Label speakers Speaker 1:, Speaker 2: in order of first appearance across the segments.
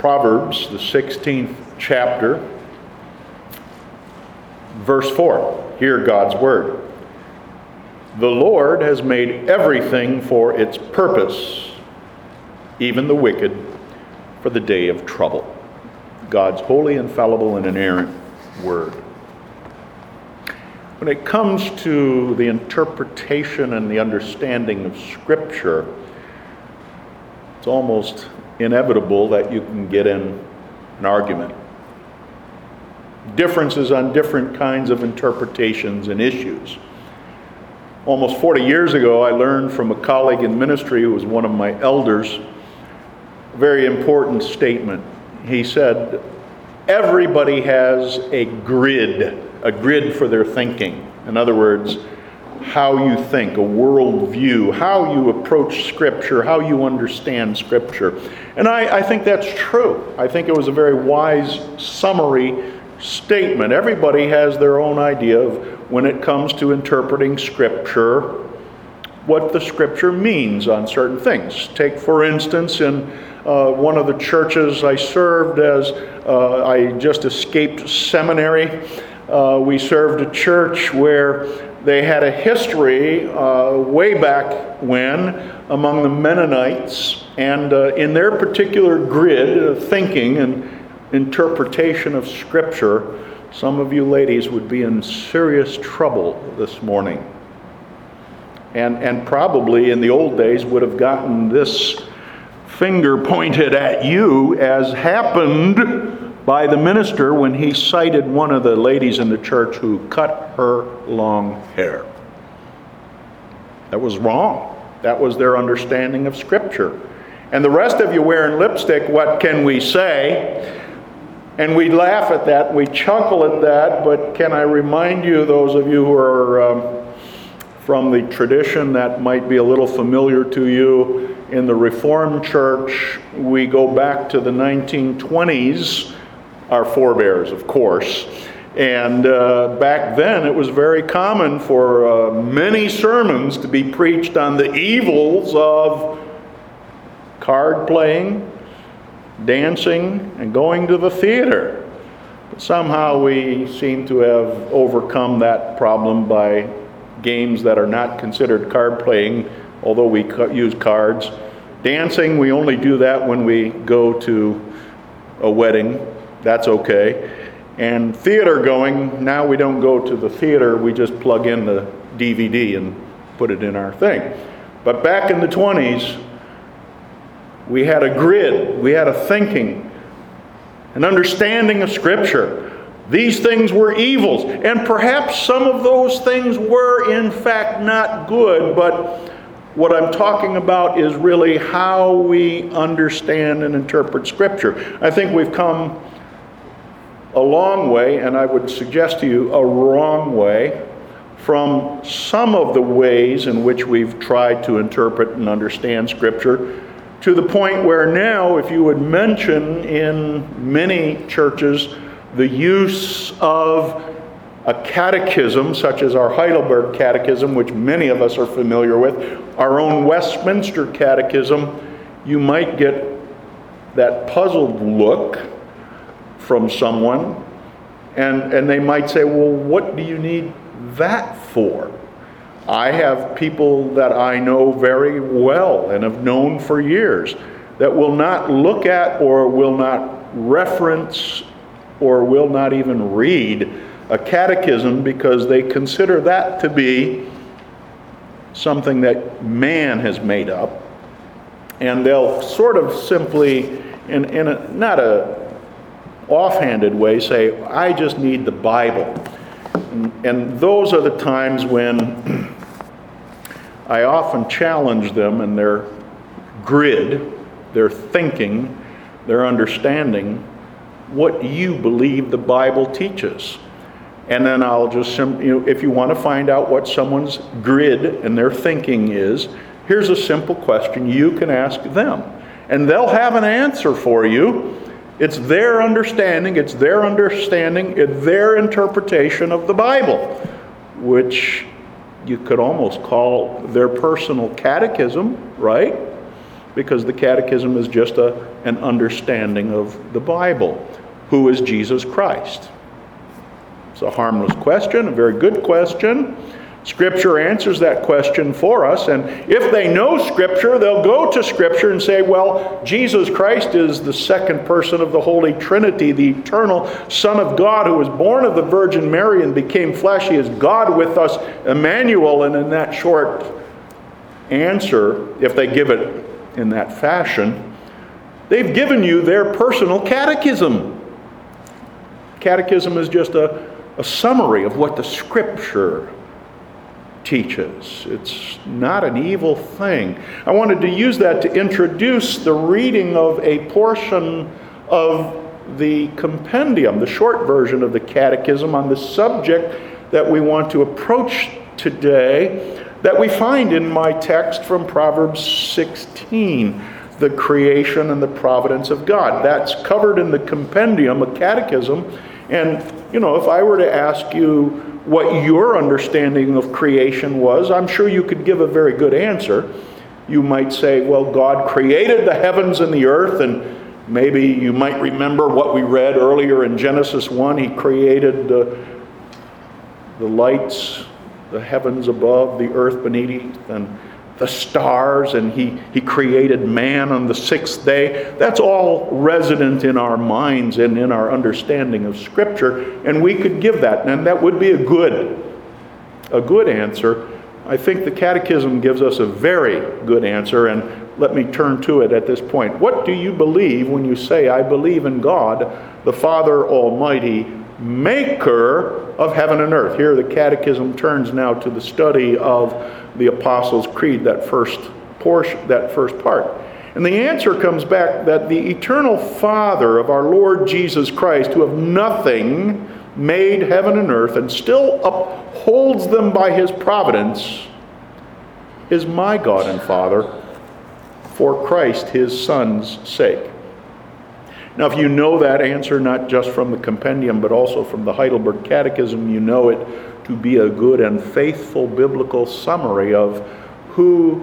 Speaker 1: Proverbs, the 16th chapter, verse 4. Hear God's word. The Lord has made everything for its purpose, even the wicked for the day of trouble. God's holy, infallible, and inerrant word. When it comes to the interpretation and the understanding of Scripture, it's almost inevitable that you can get in an argument. Differences on different kinds of interpretations and issues. Almost 40 years ago, I learned from a colleague in ministry who was one of my elders a very important statement. He said, everybody has a grid for their thinking. In other words, how you think, a worldview, how you approach Scripture, how you understand Scripture. And I think that's true. I think it was a very wise summary statement. Everybody has their own idea of, when it comes to interpreting Scripture, what the Scripture means on certain things. Take, for instance, in one of the churches I served as, I just escaped seminary. We served a church where they had a history way back when among the Mennonites, and in their particular grid of thinking and interpretation of Scripture, some of you ladies would be in serious trouble this morning. And probably in the old days would have gotten this finger pointed at you, as happened by the minister when he cited one of the ladies in the church who cut her long hair. That was wrong. That was their understanding of Scripture. And the rest of you wearing lipstick, what can we say? And we laugh at that, we chuckle at that, but can I remind you, those of you who are from the tradition that might be a little familiar to you, in the Reformed Church, we go back to the 1920s, our forebears, of course. And back then, it was very common for many sermons to be preached on the evils of card playing, dancing, and going to the theater. But somehow we seem to have overcome that problem by games that are not considered card playing, although we use cards. Dancing, we only do that when we go to a wedding. That's okay. And theater going, now we don't go to the theater, we just plug in the DVD and put it in our thing. But back in the 20s, we had a grid, we had a thinking, an understanding of Scripture. These things were evils, and perhaps some of those things were in fact not good, but what I'm talking about is really how we understand and interpret Scripture. I think we've come a long way, and I would suggest to you a wrong way, from some of the ways in which we've tried to interpret and understand Scripture, to the point where now, if you would mention in many churches the use of a catechism, such as our Heidelberg Catechism, which many of us are familiar with, our own Westminster Catechism, you might get that puzzled look from someone, and they might say, well, what do you need that for? I have people that I know very well and have known for years that will not look at or will not reference or will not even read a catechism because they consider that to be something that man has made up. And they'll sort of simply, in a not a offhanded way, say, I just need the Bible. And those are the times when I often challenge them in their grid, their thinking, their understanding, what you believe the Bible teaches. And then I'll just, if you want to find out what someone's grid and their thinking is, here's a simple question you can ask them. And they'll have an answer for you. It's their understanding, it's their interpretation of the Bible, which you could almost call their personal catechism, right? because the catechism is just an understanding of the Bible. Who is Jesus Christ? It's a harmless question, a very good question. Scripture answers that question for us, and if they know Scripture, they'll go to Scripture and say, well, Jesus Christ is the second person of the Holy Trinity, the eternal Son of God who was born of the Virgin Mary and became flesh. He is God with us, Emmanuel. And in that short answer, if they give it in that fashion, they've given you their personal catechism. Catechism is just a summary of what the Scripture teaches. It's not an evil thing. I wanted to use that to introduce the reading of a portion of the compendium, the short version of the catechism on the subject that we want to approach today, that we find in my text from Proverbs 16, the creation and the providence of God. That's covered in the compendium, a catechism. And, if I were to ask you what your understanding of creation was, I'm sure you could give a very good answer. You might say, well, God created the heavens and the earth, and maybe you might remember what we read earlier in Genesis 1. He created the lights, the heavens above, the earth beneath, and the stars, and he created man on the sixth day. That's all resident in our minds and in our understanding of Scripture, and we could give that, and that would be a good answer. I think the Catechism gives us a very good answer, and let me turn to it at this point. What do you believe when you say, I believe in God, the Father Almighty, maker of heaven and earth? Here the Catechism turns now to the study of the Apostles' Creed, that first portion, that first part. And the answer comes back that the eternal Father of our Lord Jesus Christ, who of nothing made heaven and earth and still upholds them by his providence, is my God and Father for Christ his Son's sake. Now, if you know that answer, not just from the compendium, but also from the Heidelberg Catechism, you know it to be a good and faithful biblical summary of who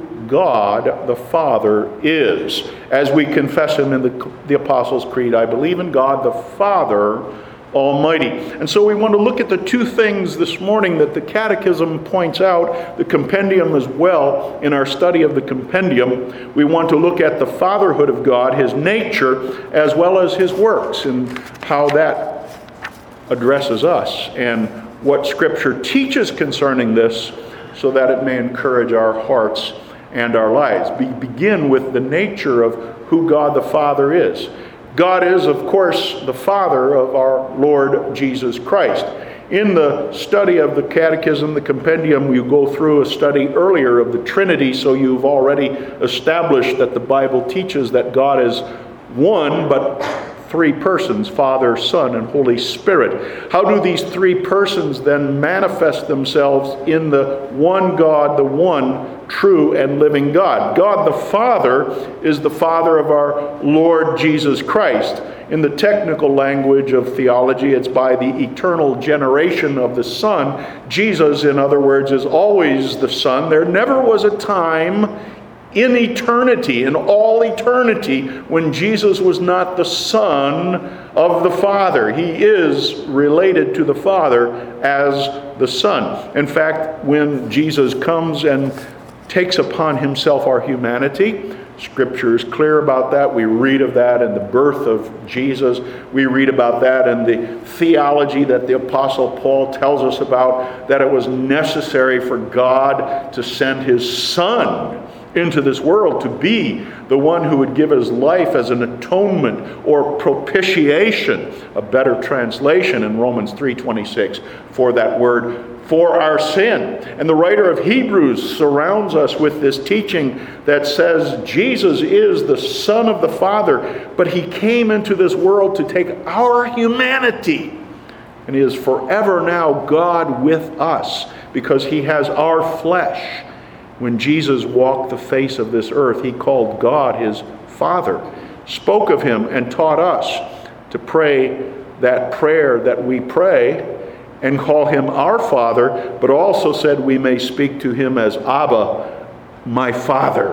Speaker 1: God the Father is. As we confess him in the Apostles' Creed, I believe in God the Father Almighty. And so we want to look at the two things this morning that the Catechism points out, the compendium as well. In our study of the compendium, we want to look at the fatherhood of God, his nature, as well as his works, and how that addresses us, and what Scripture teaches concerning this, so that it may encourage our hearts and our lives. We begin with the nature of who God the Father is. God is, of course, the Father of our Lord Jesus Christ. In the study of the Catechism, the compendium, you go through a study earlier of the Trinity, so you've already established that the Bible teaches that God is one, but three persons, Father, Son, and Holy Spirit. How do these three persons then manifest themselves in the one God, the one true and living God? God the Father is the Father of our Lord Jesus Christ. In the technical language of theology, it's by the eternal generation of the Son. Jesus, in other words, is always the Son. There never was a time in eternity, in all eternity, when Jesus was not the Son of the Father. He is related to the Father as the Son. In fact, when Jesus comes and takes upon himself our humanity, Scripture is clear about that. We read of that in the birth of Jesus. We read about that in the theology that the Apostle Paul tells us about, that it was necessary for God to send his Son into this world to be the one who would give his life as an atonement or propitiation, a better translation in Romans 3:26 for that word, for our sin. And the writer of Hebrews surrounds us with this teaching that says Jesus is the Son of the Father, but he came into this world to take our humanity, and he is forever now God with us because he has our flesh. When Jesus walked the face of this earth, he called God his Father, spoke of him, and taught us to pray that prayer that we pray and call him our Father, but also said we may speak to him as Abba, my Father.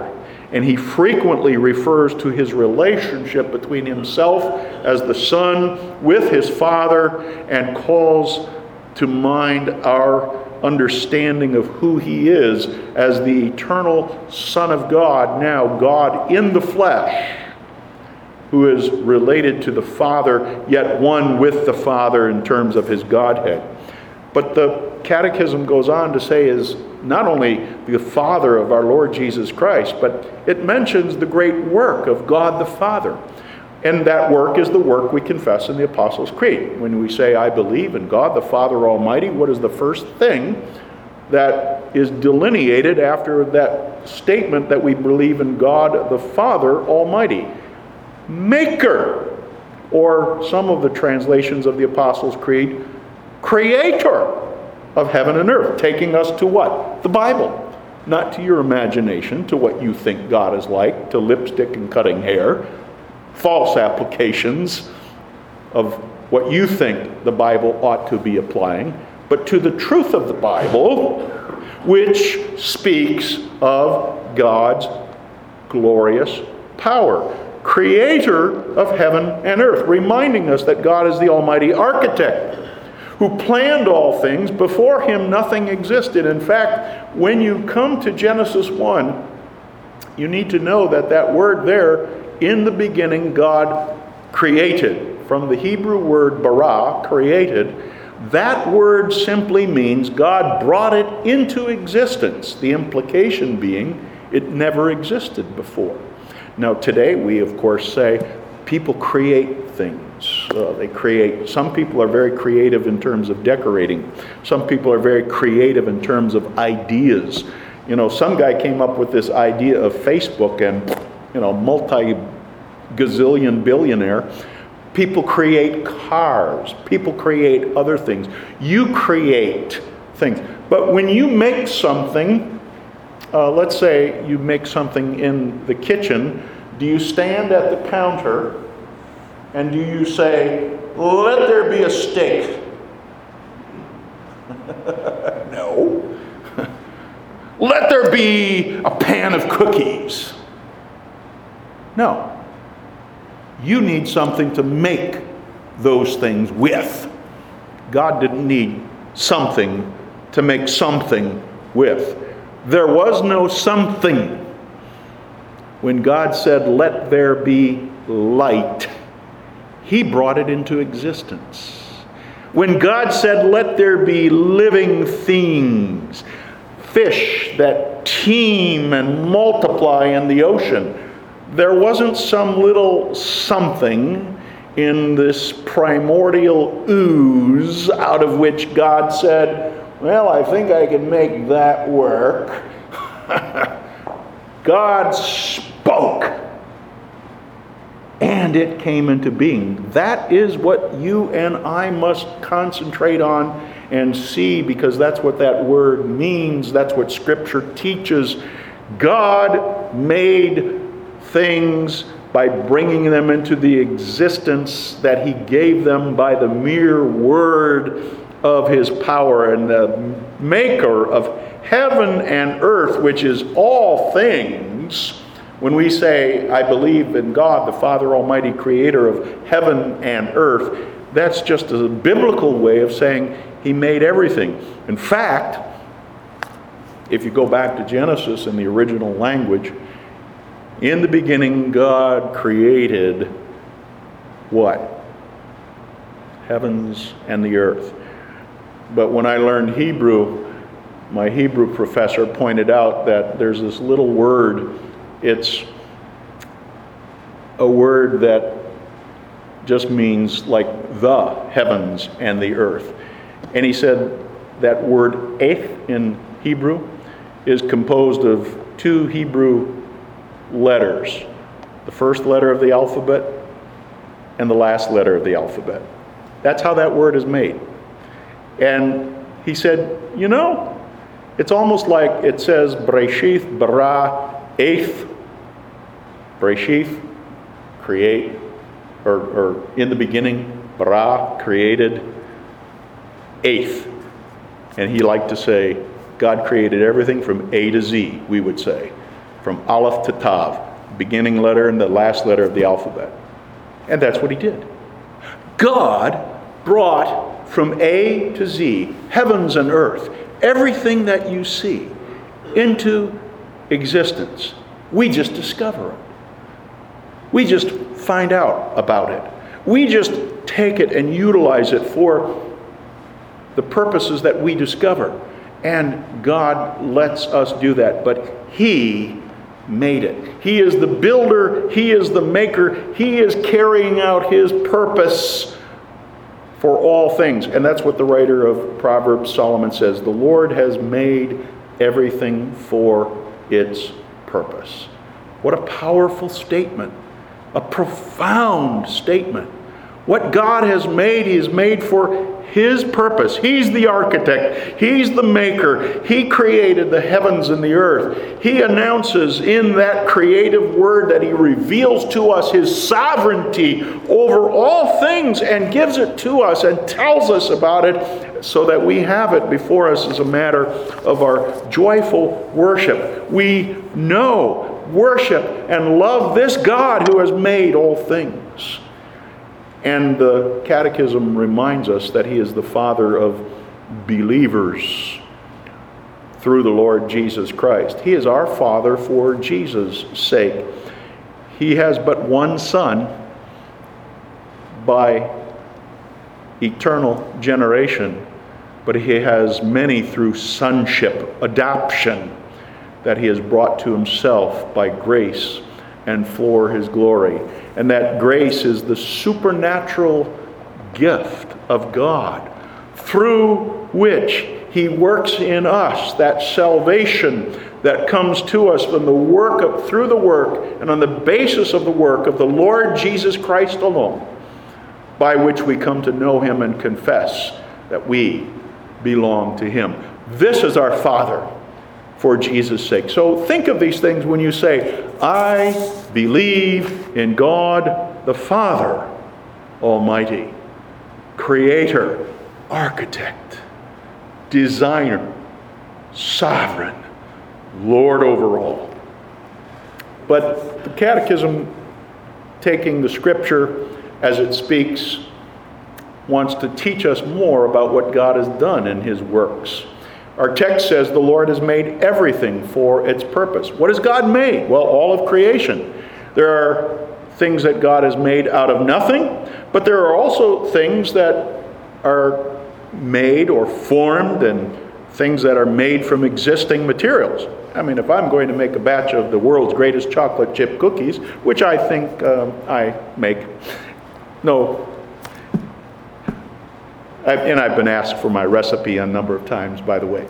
Speaker 1: And he frequently refers to his relationship between himself as the Son with his Father, and calls to mind our understanding of who he is as the eternal Son of God, now God in the flesh, who is related to the Father, yet one with the Father in terms of his Godhead. But the Catechism goes on to say is not only the Father of our Lord Jesus Christ, but it mentions the great work of God the Father. And that work is the work we confess in the Apostles' Creed. When we say, I believe in God the Father Almighty, what is the first thing that is delineated after that statement that we believe in God the Father Almighty? Maker, or some of the translations of the Apostles' Creed, creator of heaven and earth, taking us to what? The Bible. Not to your imagination, to what you think God is like, to lipstick and cutting hair, false applications of what you think the Bible ought to be applying, but to the truth of the Bible, which speaks of God's glorious power. Creator of heaven and earth, reminding us that God is the almighty architect who planned all things. Before him nothing existed. In fact, when you come to Genesis 1, you need to know that that word there, in the beginning God created, from the Hebrew word bara, created, that word simply means God brought it into existence. The implication being it never existed before. Now today we of course say people create things. Some people are very creative in terms of decorating. Some people are very creative in terms of ideas. You know, some guy came up with this idea of Facebook, and multi-gazillion billionaire. People create cars. People create other things. You create things. But when you make something, let's say you make something in the kitchen, do you stand at the counter and do you say, let there be a steak? No. Let there be a pan of cookies. No. You need something to make those things with. God didn't need something to make something with. There was no something. When God said, let there be light, he brought it into existence. When God said, let there be living things, fish that teem and multiply in the ocean, there wasn't some little something in this primordial ooze out of which God said, well, I think I can make that work. God spoke, and it came into being. That is what you and I must concentrate on and see, because that's what that word means. That's what Scripture teaches. God made things by bringing them into the existence that he gave them by the mere word of his power. And the maker of heaven and earth, which is all things, when we say, I believe in God, the Father Almighty, creator of heaven and earth, that's just a biblical way of saying he made everything. In fact, if you go back to Genesis in the original language, in the beginning, God created what? Heavens and the earth. But when I learned Hebrew, my Hebrew professor pointed out that there's this little word. It's a word that just means like the heavens and the earth. And he said that word eth in Hebrew is composed of two Hebrew letters, the first letter of the alphabet and the last letter of the alphabet. That's how that word is made. And he said, it's almost like it says Breshith bara eth. Breshith, create, or in the beginning, bara, created, eth. And he liked to say God created everything from A to Z, we would say. from Aleph to Tav, beginning letter and the last letter of the alphabet. And that's what he did. God brought from A to Z, heavens and earth, everything that you see, into existence. We just discover it. We just find out about it. We just take it and utilize it for the purposes that we discover. And God lets us do that. But He made it. He is the builder. He is the maker. He is carrying out His purpose for all things. And that's what the writer of Proverbs, Solomon, says. The Lord has made everything for its purpose. What a powerful statement. A profound statement. What God has made, He has made for His purpose. He's the architect. He's the maker. He created the heavens and the earth. He announces in that creative word that He reveals to us His sovereignty over all things and gives it to us and tells us about it so that we have it before us as a matter of our joyful worship. We know, worship, and love this God who has made all things. And the Catechism reminds us that He is the Father of believers through the Lord Jesus Christ. He is our Father for Jesus' sake. He has but one Son by eternal generation, but He has many through sonship, adoption, that He has brought to Himself by grace and for His glory. And that grace is the supernatural gift of God through which He works in us that salvation that comes to us from the work through the work and on the basis of the work of the Lord Jesus Christ alone, by which we come to know Him and confess that we belong to Him. This is our Father for Jesus' sake. So think of these things when you say, I believe in God the Father Almighty, Creator, Architect, Designer, Sovereign, Lord over all. But the Catechism, taking the Scripture as it speaks, wants to teach us more about what God has done in His works. Our text says the Lord has made everything for its purpose. What has God made? Well, all of creation. There are things that God has made out of nothing, but there are also things that are made or formed and things that are made from existing materials. I mean, if I'm going to make a batch of the world's greatest chocolate chip cookies, which I think I make, I've been asked for my recipe a number of times, by the way.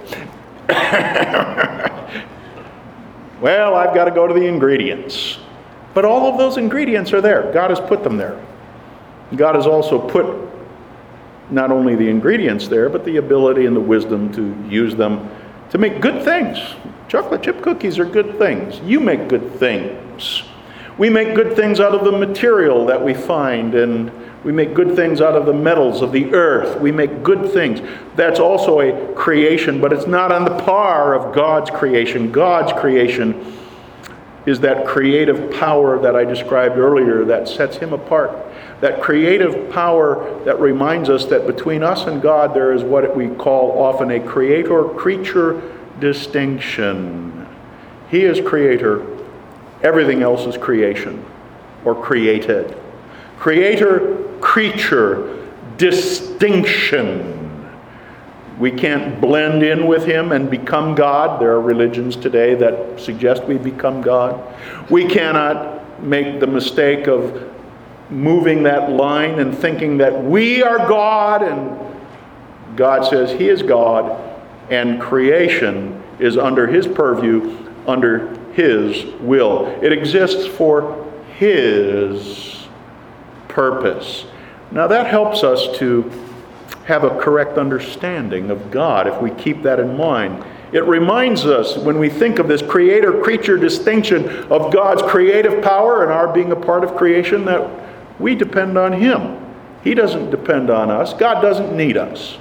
Speaker 1: Well, I've got to go to the ingredients. But all of those ingredients are there. God has put them there. God has also put not only the ingredients there, but the ability and the wisdom to use them to make good things. Chocolate chip cookies are good things. You make good things. We make good things out of the material that we find, and we make good things out of the metals of the earth. We make good things. That's also a creation, but it's not on the par of God's creation. God's creation is that creative power that I described earlier that sets Him apart. That creative power that reminds us that between us and God there is what we call often a creator-creature distinction. He is creator. Everything else is creation or created. Creator-creature distinction. We can't blend in with Him and become God. There are religions today that suggest we become God. We cannot make the mistake of moving that line and thinking that we are God, and God says He is God, and creation is under His purview, under His will. It exists for His purpose. Now that helps us to have a correct understanding of God if we keep that in mind. It reminds us when we think of this creator-creature distinction of God's creative power and our being a part of creation that we depend on Him. He doesn't depend on us. God doesn't need us.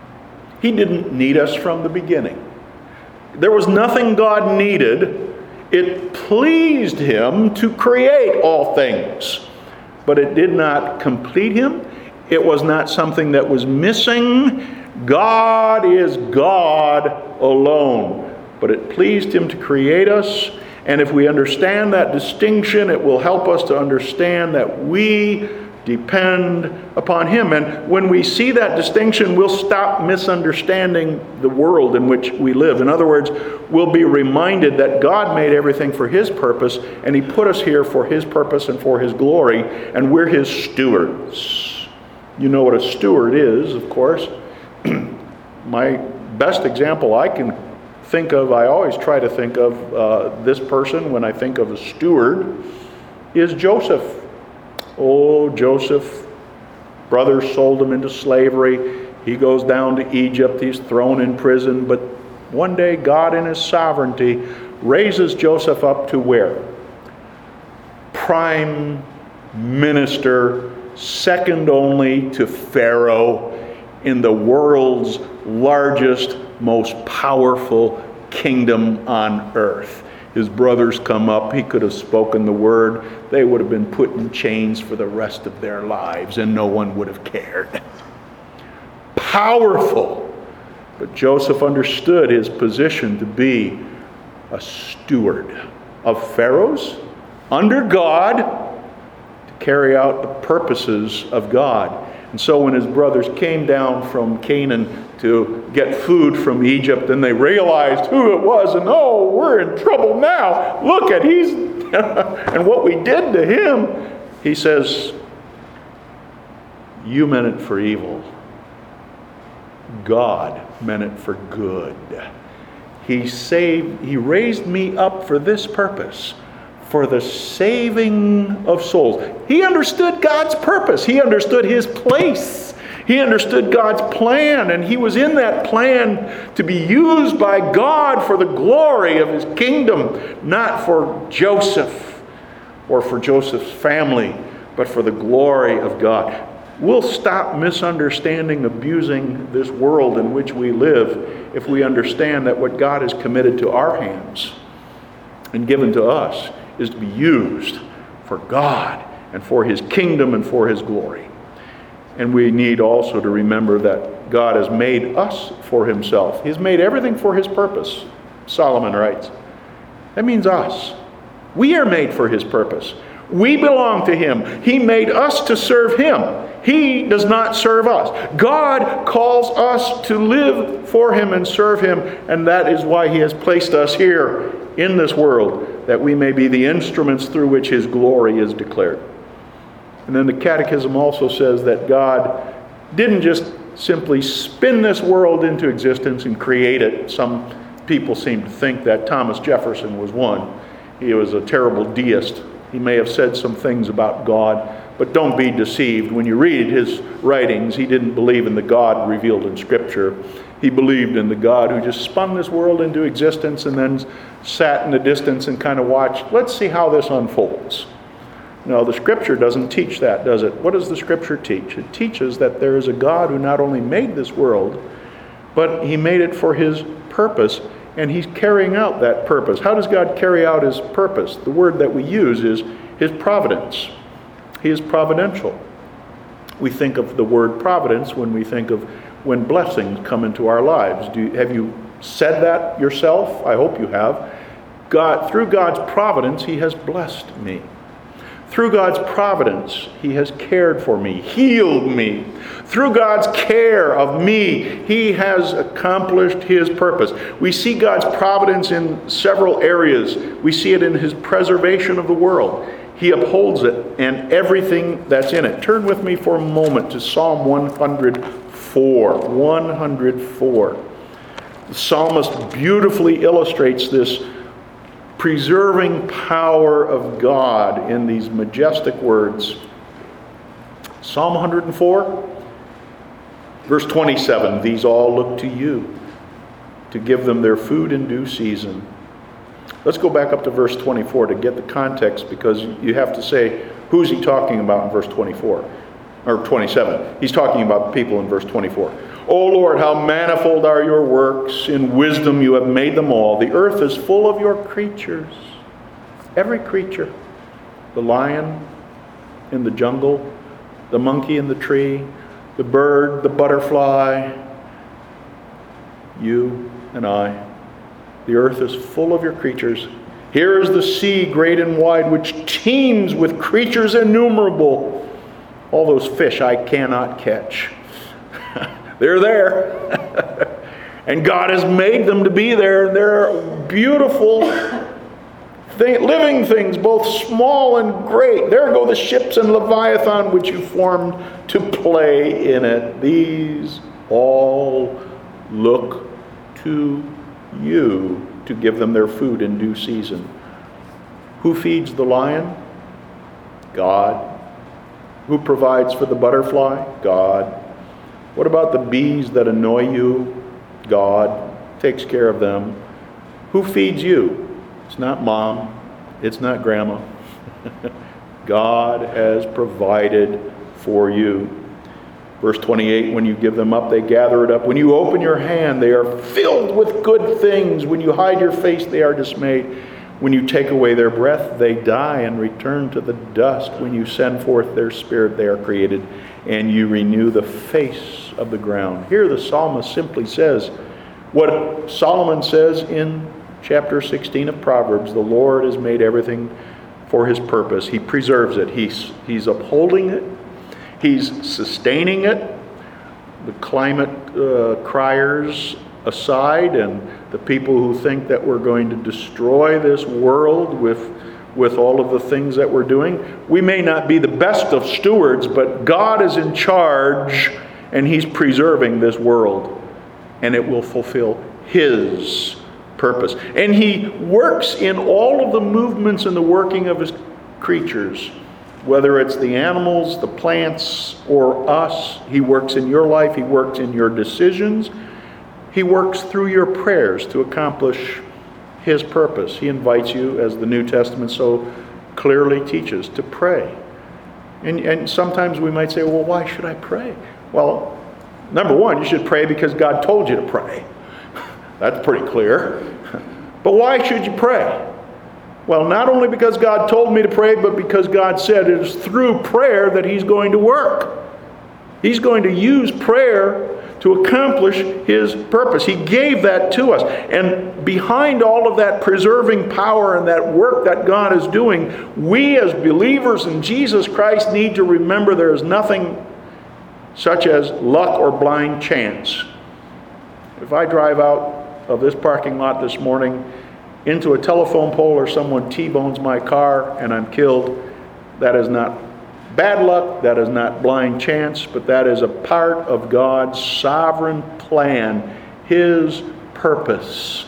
Speaker 1: He didn't need us from the beginning. There was nothing God needed It pleased him to create all things, but it did not complete him. It was not something that was missing. God is God alone, but it pleased him to create us. And if we understand that distinction, it will help us to understand that we depend upon him. And when we see that distinction, we'll stop misunderstanding the world in which we live. In other words, we'll be reminded that God made everything for his purpose, and he put us here for his purpose and for his glory, and we're his stewards. You know what a steward is, of course. My best example I can think of, I always try to think of this person when I think of a steward, is Joseph. Oh, Joseph, brothers sold him into slavery. He goes down to Egypt. He's thrown in prison. But one day, God in his sovereignty raises Joseph up to where? Prime minister, second only to Pharaoh in the world's largest, most powerful kingdom on earth. His brothers come up. He could have spoken the word. They would have been put in chains for the rest of their lives, and no one would have cared. Powerful. But Joseph understood his position to be a steward of Pharaoh's under God to carry out the purposes of God. And so when his brothers came down from Canaan to get food from Egypt, and they realized who it was, and oh, we're in trouble now. Look at he's and what we did to him. He says, you meant it for evil. God meant it for good. He raised me up for this purpose, for the saving of souls. He understood God's purpose. He understood his place. He understood God's plan, and he was in that plan to be used by God for the glory of his kingdom, not for Joseph or for Joseph's family, but for the glory of God. We'll stop misunderstanding, abusing this world in which we live if we understand that what God has committed to our hands and given to us is to be used for God and for his kingdom and for his glory. And we need also to remember that God has made us for himself. He's made everything for his purpose, Solomon writes. That means us. We are made for his purpose. We belong to him. He made us to serve him. He does not serve us. God calls us to live for him and serve him, and that is why he has placed us here in this world, that we may be the instruments through which his glory is declared. And then the Catechism also says that God didn't just simply spin this world into existence and create it. Some people seem to think that. Thomas Jefferson was one. He was a terrible deist. He may have said some things about God, but don't be deceived. When you read his writings, he didn't believe in the God revealed in Scripture. He believed in the God who just spun this world into existence and then sat in the distance and kind of watched, let's see how this unfolds. No, the Scripture doesn't teach that, does it? What does the Scripture teach? It teaches that there is a God who not only made this world, but he made it for his purpose, and he's carrying out that purpose. How does God carry out his purpose? The word that we use is his providence. He is providential. We think of the word providence when we think of when blessings come into our lives. Have you said that yourself? I hope you have. God, through God's providence, he has blessed me. Through God's providence, he has cared for me, healed me. Through God's care of me, he has accomplished his purpose. We see God's providence in several areas. We see it in his preservation of the world. He upholds it and everything that's in it. Turn with me for a moment to Psalm 104. 104. The psalmist beautifully illustrates this preserving power of God in these majestic words. Psalm 104, verse 27, these all look to you to give them their food in due season. Let's go back up to verse 24 to get the context, because you have to say, who's he talking about in verse 24? Or 27. He's talking about the people in verse 24. O Lord, how manifold are your works. In wisdom you have made them all. The earth is full of your creatures. Every creature. The lion in the jungle, the monkey in the tree, the bird, the butterfly, you and I. The earth is full of your creatures. Here is the sea, great and wide, which teems with creatures innumerable. All those fish I cannot catch. They're there. And God has made them to be there. And they're beautiful living things, both small and great. There go the ships and Leviathan, which you formed to play in it. These all look to you to give them their food in due season. Who feeds the lion? God. Who provides for the butterfly? God. What about the bees that annoy you? God takes care of them. Who feeds you? It's not mom. It's not grandma. God has provided for you. Verse 28, when you give them up, they gather it up. When you open your hand, they are filled with good things. When you hide your face, they are dismayed. When you take away their breath, they die and return to the dust. When you send forth their spirit, they are created, and you renew the face of the ground. Here the psalmist simply says what Solomon says in chapter 16 of Proverbs. The Lord has made everything for his purpose. He preserves it. He's upholding it. He's sustaining it. The climate criers aside, and the people who think that we're going to destroy this world with all of the things that we're doing. We may not be the best of stewards, but God is in charge, and he's preserving this world, and it will fulfill his purpose. And he works in all of the movements and the working of his creatures, whether it's the animals, the plants, or us. He works in your life. He works in your decisions. He works through your prayers to accomplish his purpose. He invites you, as the New Testament so clearly teaches, to pray. And sometimes we might say, well, why should I pray? Well, number one, you should pray because God told you to pray. That's pretty clear. But why should you pray? Well, not only because God told me to pray, but because God said it is through prayer that he's going to work. He's going to use prayer to accomplish his purpose. He gave that to us. And behind all of that preserving power and that work that God is doing, we as believers in Jesus Christ need to remember there is nothing such as luck or blind chance. If I drive out of this parking lot this morning into a telephone pole, or someone T-bones my car and I'm killed, that is not bad luck, that is not blind chance, but that is a part of God's sovereign plan, his purpose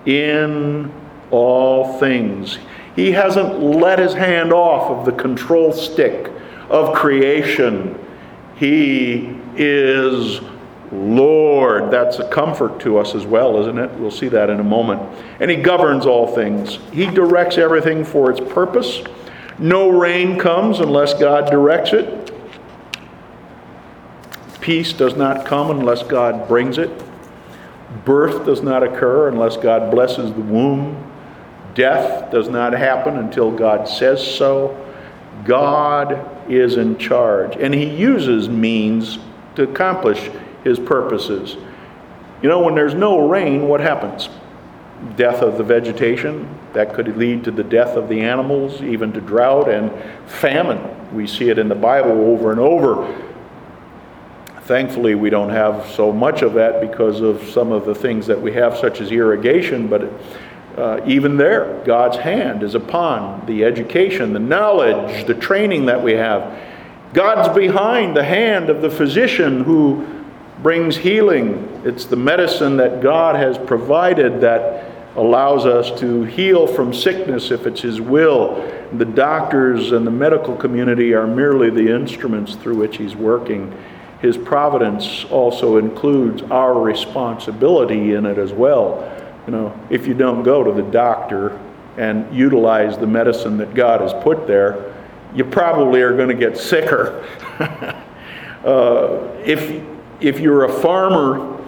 Speaker 1: in all things. He hasn't let his hand off of the control stick of creation. He is Lord. That's a comfort to us as well, isn't it? We'll see that in a moment. And he governs all things. He directs everything for its purpose. No rain comes unless God directs it. Peace does not come unless God brings it. Birth does not occur unless God blesses the womb. Death does not happen until God says so. God is in charge, and he uses means to accomplish his purposes. You know, when there's no rain, what happens? Death of the vegetation. That could lead to the death of the animals, even to drought and famine. We see it in the Bible over and over. Thankfully, we don't have so much of that because of some of the things that we have, such as irrigation, but even there, God's hand is upon the education, the knowledge, the training that we have. God's behind the hand of the physician who brings healing. It's the medicine that God has provided that allows us to heal from sickness if it's his will. The doctors and the medical community are merely the instruments through which he's working. His providence also includes our responsibility in it as well. You know, if you don't go to the doctor and utilize the medicine that God has put there, you probably are going to get sicker. If you're a farmer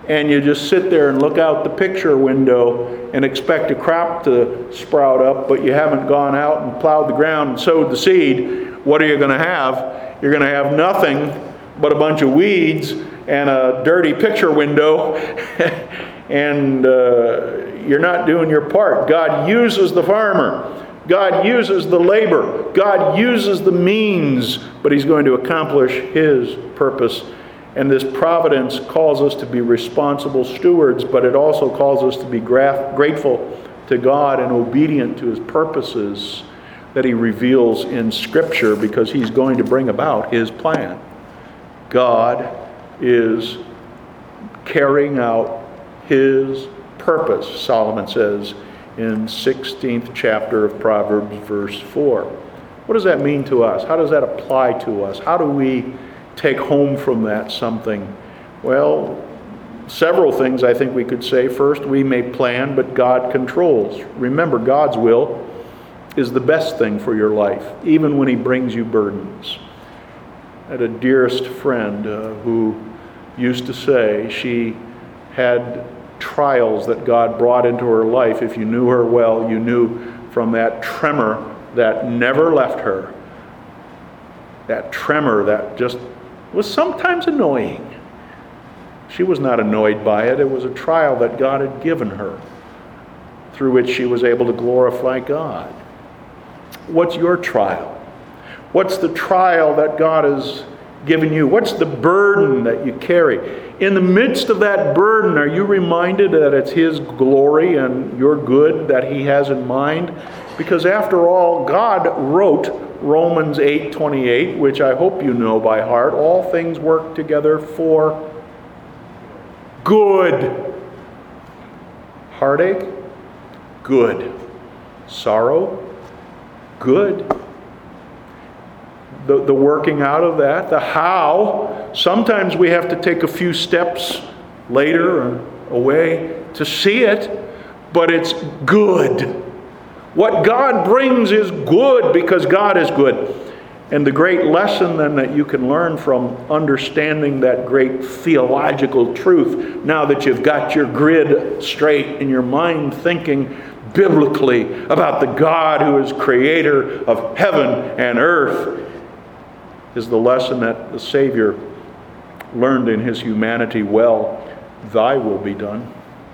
Speaker 1: and you just sit there and look out the picture window and expect a crop to sprout up, but you haven't gone out and plowed the ground and sowed the seed, what are you going to have? You're going to have nothing but a bunch of weeds and a dirty picture window, and you're not doing your part. God uses the farmer. God uses the labor. God uses the means, but He's going to accomplish His purpose. And this providence calls us to be responsible stewards, but it also calls us to be grateful to God and obedient to His purposes that He reveals in Scripture, because He's going to bring about His plan. God is carrying out His purpose, Solomon says in 16th chapter of Proverbs, verse 4. What does that mean to us? How does that apply to us? How do we take home from that something? Well, several things I think we could say. First, we may plan, but God controls. Remember, God's will is the best thing for your life, even when He brings you burdens. I had a dearest friend who used to say she had trials that God brought into her life. If you knew her well, you knew from that tremor that never left her, that tremor that just was sometimes annoying. She was not annoyed by it. It was a trial that God had given her, through which she was able to glorify God. What's your trial? What's the trial that God has given you? What's the burden that you carry? In the midst of that burden, are you reminded that it's His glory and your good that He has in mind? Because after all, God wrote Romans 8:28, which I hope you know by heart. All things work together for good. Heartache? Good. Sorrow? Good. The working out of that, the how. Sometimes we have to take a few steps later or away to see it, but it's good. What God brings is good because God is good. And the great lesson then that you can learn from understanding that great theological truth, now that you've got your grid straight in your mind thinking biblically about the God who is creator of heaven and earth, is the lesson that the Savior learned in His humanity. Well, thy will be done.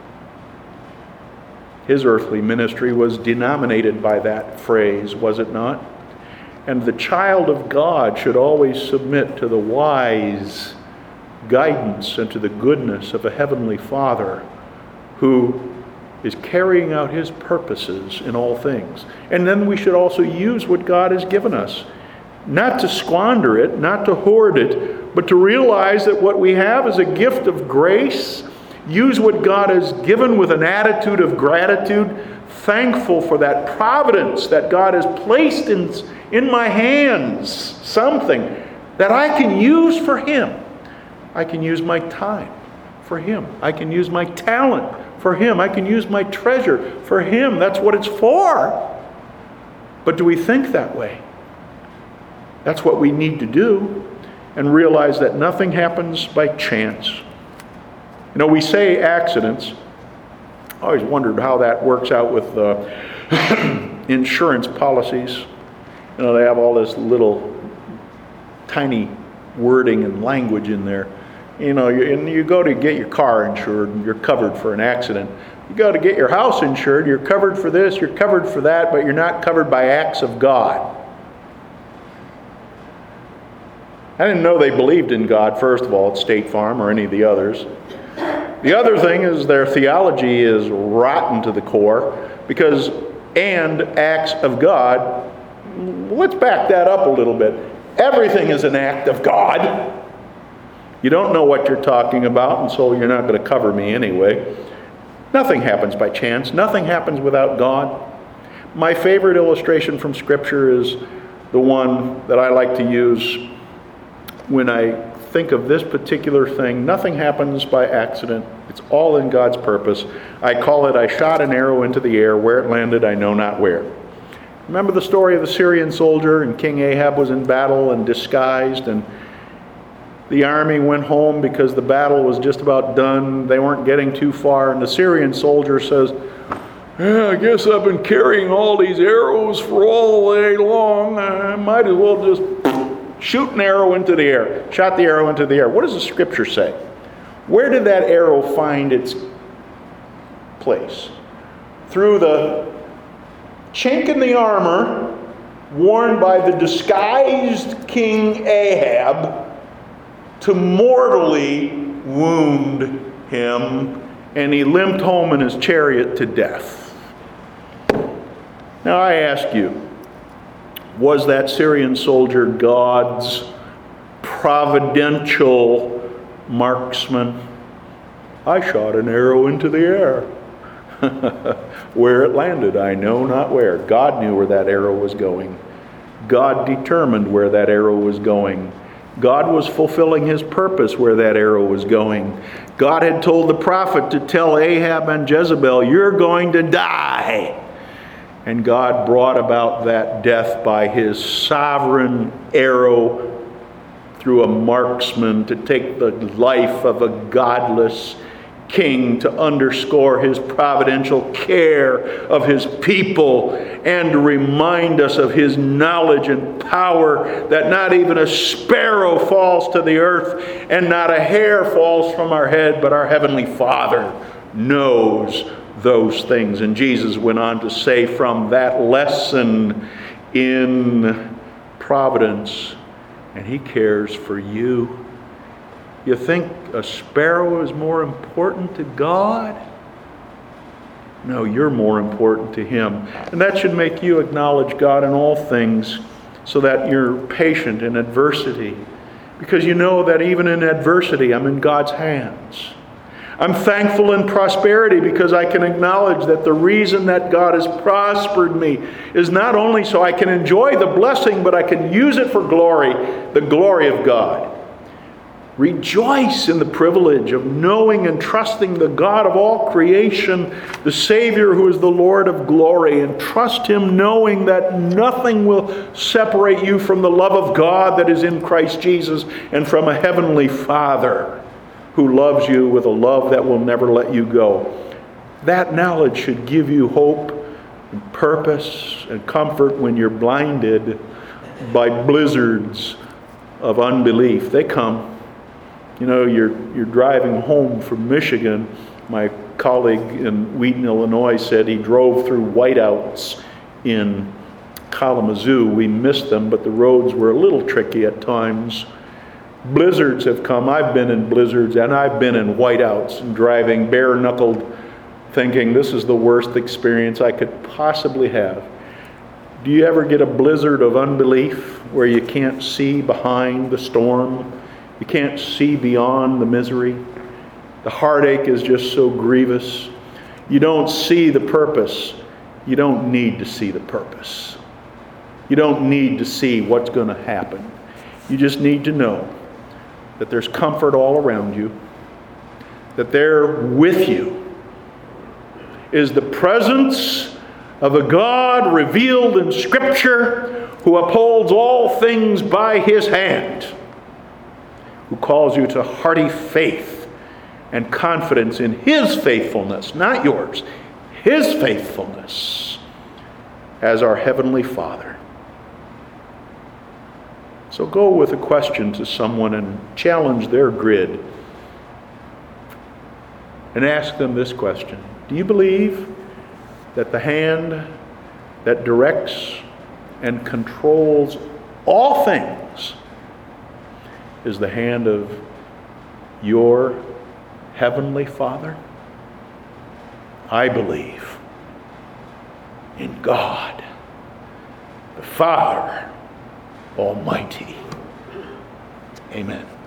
Speaker 1: His earthly ministry was denominated by that phrase, was it not? And the child of God should always submit to the wise guidance and to the goodness of a heavenly Father who is carrying out His purposes in all things. And then we should also use what God has given us. Not to squander it, not to hoard it, but to realize that what we have is a gift of grace. Use what God has given with an attitude of gratitude, thankful for that providence that God has placed in my hands, something that I can use for Him. I can use my time for Him. I can use my talent for Him. I can use my treasure for Him. That's what it's for. But do we think that way? That's what we need to do, and realize that nothing happens by chance. You know, we say accidents. I always wondered how that works out with insurance policies. You know, they have all this little tiny wording and language in there. You know, you go to get your car insured, and you're covered for an accident. You go to get your house insured, you're covered for this, you're covered for that, but you're not covered by acts of God. I didn't know they believed in God, first of all, at State Farm or any of the others. The other thing is their theology is rotten to the core, because and acts of God, let's back that up a little bit. Everything is an act of God. You don't know what you're talking about, and so you're not going to cover me anyway. Nothing happens by chance. Nothing happens without God. My favorite illustration from Scripture is the one that I like to use when I think of this particular thing. Nothing happens by accident. It's all in God's purpose. I call it, I shot an arrow into the air. Where it landed, I know not where. Remember the story of the Syrian soldier, and King Ahab was in battle and disguised, and The army went home because the battle was just about done. They weren't getting too far. And the Syrian soldier says, "Yeah, I guess I've been carrying all these arrows for all day long. I might as well just shoot an arrow into the air." Shot the arrow into the air. What does the scripture say? Where did that arrow find its place? Through the chink in the armor worn by the disguised King Ahab to mortally wound him, and he limped home in his chariot to death. Now I ask you, was that Syrian soldier God's providential marksman? I shot an arrow into the air. Where it landed, I know not where. God knew where that arrow was going. God determined where that arrow was going. God was fulfilling his purpose where that arrow was going. God had told the prophet to tell Ahab and Jezebel, "You're going to die." And God brought about that death by his sovereign arrow through a marksman to take the life of a godless king, to underscore his providential care of his people and to remind us of his knowledge and power, that not even a sparrow falls to the earth and not a hair falls from our head, but our heavenly Father knows those things. And Jesus went on to say, from that lesson in providence, and he cares for you. You think a sparrow is more important to God? No, you're more important to him. And that should make you acknowledge God in all things, so that you're patient in adversity. Because you know that even in adversity, I'm in God's hands. I'm thankful in prosperity because I can acknowledge that the reason that God has prospered me is not only so I can enjoy the blessing, but I can use it for glory, the glory of God. Rejoice in the privilege of knowing and trusting the God of all creation, the Savior who is the Lord of glory, and trust him knowing that nothing will separate you from the love of God that is in Christ Jesus and from a heavenly Father who loves you with a love that will never let you go. That knowledge should give you hope and purpose and comfort when you're blinded by blizzards of unbelief. They come. You know, you're driving home from Michigan. My colleague in Wheaton, Illinois said he drove through whiteouts in Kalamazoo. We missed them, but the roads were a little tricky at times. Blizzards have come. I've been in blizzards and I've been in whiteouts and driving bare-knuckled, thinking this is the worst experience I could possibly have. Do you ever get a blizzard of unbelief where you can't see behind the storm? You can't see beyond the misery. The heartache is just so grievous. You don't see the purpose. You don't need to see the purpose. You don't need to see what's going to happen. You just need to know that there's comfort all around you, that there with you is the presence of a God revealed in Scripture who upholds all things by his hand, who calls you to hearty faith and confidence in his faithfulness, not yours, his faithfulness as our Heavenly Father. So go with a question to someone and challenge their grid and ask them this question. Do you believe that the hand that directs and controls all things is the hand of your Heavenly Father? I believe in God, the Father Almighty. Amen.